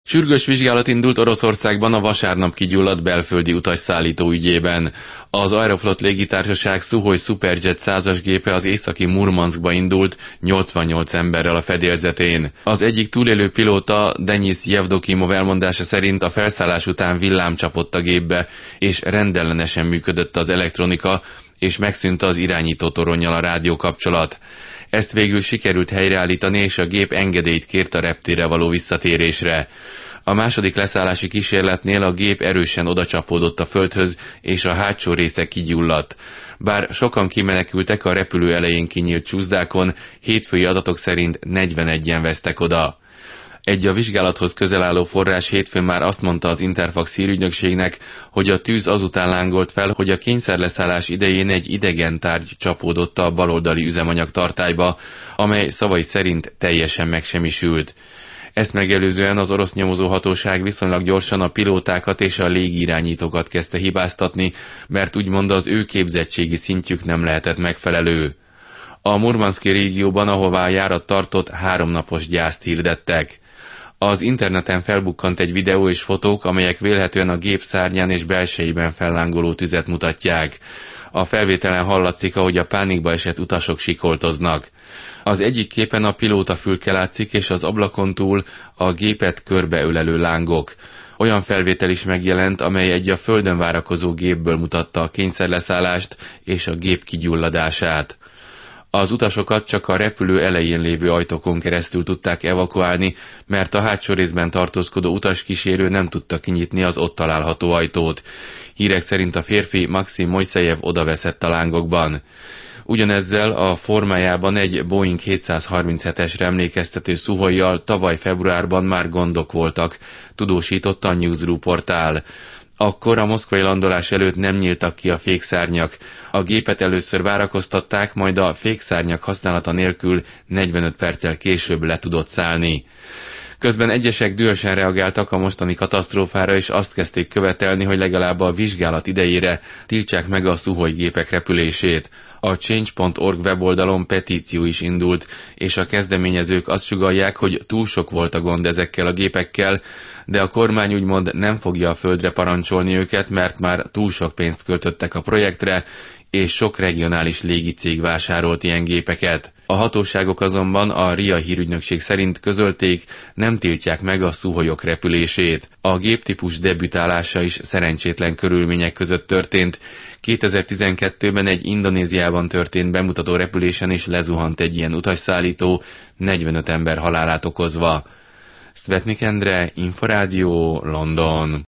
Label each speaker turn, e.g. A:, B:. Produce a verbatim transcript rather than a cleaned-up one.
A: Sürgős vizsgálat indult Oroszországban a vasárnap kigyulladt belföldi utasszállító ügyében. Az Aeroflot légitársaság Szuhoj Superjet százas gépe az északi Murmanszkba indult nyolcvannyolc emberrel a fedélzetén. Az egyik túlélő pilóta, Denis Jevdokimov elmondása szerint a felszállás után villám csapott a gépbe, és rendellenesen működött az elektronika, és megszűnt az irányító toronnyal a rádiókapcsolat. Ezt végül sikerült helyreállítani, és a gép engedélyt kért a reptérre való visszatérésre. A második leszállási kísérletnél a gép erősen odacsapódott a földhöz, és a hátsó része kigyulladt. Bár sokan kimenekültek a repülő elején kinyílt csúszdákon, hétfői adatok szerint negyvenegyen vesztek oda. Egy a vizsgálathoz közel álló forrás hétfőn már azt mondta az Interfax hírügynökségnek, hogy a tűz azután lángolt fel, hogy a kényszerleszállás idején egy idegen tárgy csapódott a baloldali üzemanyag tartályba, amely szavai szerint teljesen megsemmisült. Ezt megelőzően az orosz nyomozóhatóság viszonylag gyorsan a pilótákat és a légirányítókat kezdte hibáztatni, mert úgymond az ő képzettségi szintjük nem lehetett megfelelő. A Murmanszki régióban, ahová a járat tartott, háromnapos gyászt hirdettek. Az interneten felbukkant egy videó és fotók, amelyek vélhetően a gép szárnyán és belsejében fellángoló tüzet mutatják. A felvételen hallatszik, ahogy a pánikba esett utasok sikoltoznak. Az egyik képen a pilótafülke látszik, és az ablakon túl a gépet körbeölelő lángok. Olyan felvétel is megjelent, amely egy a földön várakozó gépből mutatta a kényszerleszállást és a gép kigyulladását. Az utasokat csak a repülő elején lévő ajtókon keresztül tudták evakuálni, mert a hátsó részben tartózkodó utaskísérő nem tudta kinyitni az ott található ajtót. Hírek szerint a férfi, Maxim Mojszejev odaveszett a lángokban. Ugyanezzel a formájában egy Boeing hétszázharminchetesre emlékeztető Szuhojjal tavaly februárban már gondok voltak, tudósította a Newsroom portál. Akkor a moszkvai landolás előtt nem nyíltak ki a fékszárnyak. A gépet először várakoztatták, majd a fékszárnyak használata nélkül negyvenöt perccel később le tudott szállni. Közben egyesek dühösen reagáltak a mostani katasztrófára, és azt kezdték követelni, hogy legalább a vizsgálat idejére tiltsák meg a Szuhoj gépek repülését. A change pont org weboldalon petíció is indult, és a kezdeményezők azt sugallják, hogy túl sok volt a gond ezekkel a gépekkel, de a kormány úgymond nem fogja a földre parancsolni őket, mert már túl sok pénzt költöttek a projektre, és sok regionális légicég vásárolt ilyen gépeket. A hatóságok azonban a RIA hírügynökség szerint közölték, nem tiltják meg a Szuhojok repülését. A géptípus debütálása is szerencsétlen körülmények között történt. kétezer-tizenkettőben egy Indonéziában történt bemutató repülésen is lezuhant egy ilyen utasszállító, negyvenöt ember halálát okozva. Szvetnik Endre, Inforádió, London.